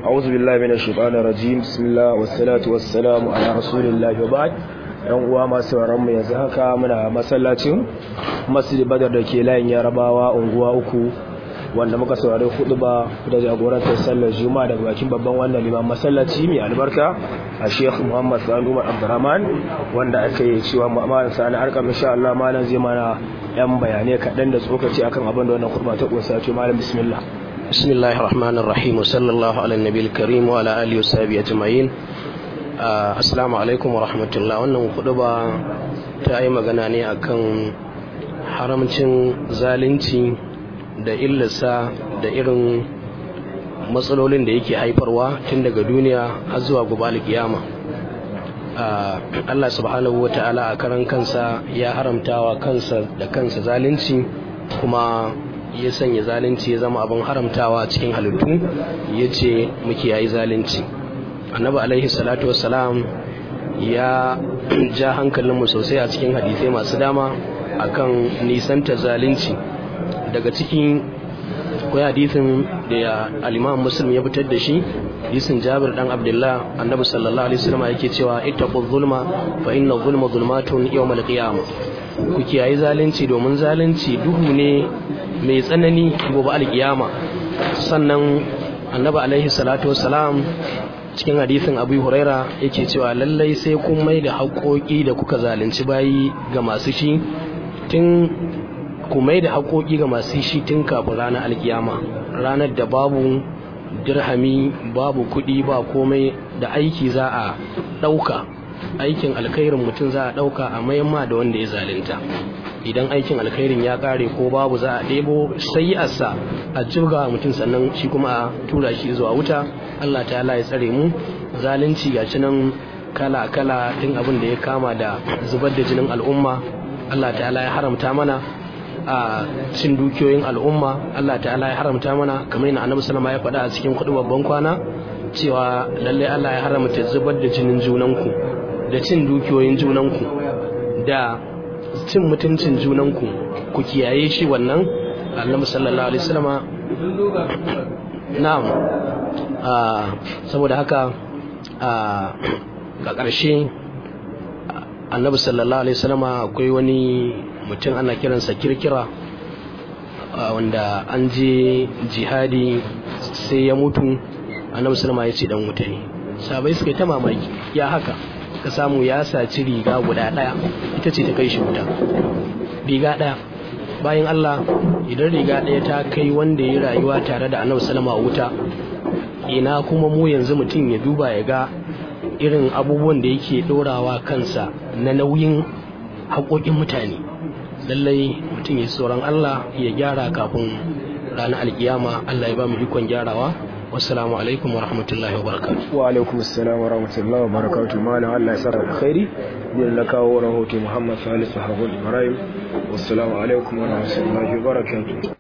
أعوذ بالله من الشيطان الرجيم بسم الله والصلاة والسلام على رسول الله وبعد yan uwa masu mu yanzu haka muna masallacin Masjid Badar da ke layin Yarabawa unguwa uku wanda muka saurari khutba da jagorantar sallar Juma'a daga bakin babban wannan liman masallaci mai albarka a Sheikh Muhammad Sani Umar Abdurrahman wanda aka yi cewa malam Sani Arkam insha Allah malam zai mana yan bayanai kaɗan da tsokaci akan abin da wannan khutba ta kunsa. To malam bismillah. Bismillahir Rahmanir Rahim. Sallallahu ala nabiyil karim wa ala alihi wa sahbihi ajma'in. Assalamu alaikum wa rahmatullah. Wannan khutba ta yi magana ne akan haramcin zalunci da illarsa da irin matsalolin da yake haifarwa tun daga duniya har zuwa gobe kiyama. Allah subhanahu wa ta'ala a karan kansa ya haramtawa kansa da kansa zalunci, kuma ya sanya zalunci ya zama abin haramtawa cikin halittu, ya ce mu kiyayi zalunci. Annabi alaihi salatu wassalam ya ja hankalinmu sosai a cikin hadisai masu dama akan nisanta zalunci. Daga cikin akwai hadisin da al-Imam Muslim ya fitar da shi, hadisin Jabir dan Abdullah, Annabi sallallahu alaihi wasallam yake cewa ittaqul zulma fa inna zulma zulmatun yawmal qiyamah. Ku kiyayi zalunci domin zalunci duhu ne mai tsanani gobe alkiyama. Sannan Annabi alaihi salatu wassalam cikin hadisin Abu Huraira yake cewa lallai sai kun mai da haƙoƙi da kuka zalunci bayi ga masu shi tun kafin ranar alkiyama, ranar da babu dirhami, babu kuɗi, ba komai, da aiki za a ɗauka, aikin alkhairin mutum za a ɗauka a mayamma da wanda ya zalunta. Idan aikin alkhairin ya ƙare ko babu, za a ɗebo sayi'arsa a jirga mutum, sannan shi kuma a tura shi zuwa wuta. Allah ta'ala ya tsare mu. Zalunci ga nan kala-kala, tun abin da ya kama da zubar da jinin al'umma, Allah ta'ala ya haramta mana a cin dukiyoyin al'umma, Allah ta'ala ya haramta mana, kamar yana Annabi sallama ya faɗa a cikin kuɗi babban kwana cewa lallai Allah ya haramta zubar da jinin junanku, da cin dukiyoyin junanku, da cin mutuncin junanku, ku kiyaye shi wannan. Annabi sallallahu alaihi wasallama na'am. Saboda haka ga ƙarshe Annabi sallallahu alaihi wasallama akwai wani mutum ana kiransa Kirkira, wanda an je jihadi sai ya mutu. Annabi sallama ya ce dan wuta ne. Sahabbai suka yi ta mamaki, ya haka ka samu ya saci riga guda ɗaya, ita ce ta kai shi wuta. Riga ɗaya, bayan Allah, idan riga ɗaya ta kai wanda ya rayuwa tare da Annabi sallama wuta, ina kuma mu yanzu mutum ya duba ya ga irin abubuwan da yake ɗorawa kansa na nauyin haƙoƙin mutane. Lallai mutum ya tsoron Allah ya gyara kafin ranar alkiyama. Allah ya ba mu ikon gyarawa. Wassalamu alaikum wa rahmatullahi wa barakatuh. Wa alaikum assalam wa rahmatullahi wa barakatuh. Malam Allah ya saka alkhairi. Din na kawo rahoto Muhammad Salisu Harun Ibrahim. Wassalamu alaikum wa rahmatullahi wa barakatuh.